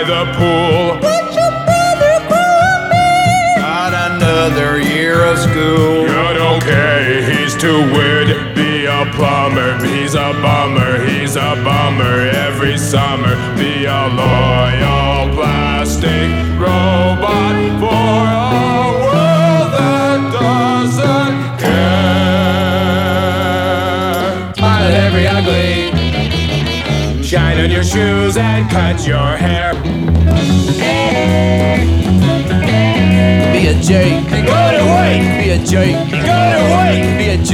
the pool. What's your brother call me? Got another year of school. Good, okay, he's too weird. Be a plumber, he's a bummer. He's a bummer every summer. Be a loyal plastic robot for a world that doesn't care. Smile at every ugly. Shine on your shoes and cut your hair. Be a jerk. Go to work. Be a jerk. Go to work. Be a jerk.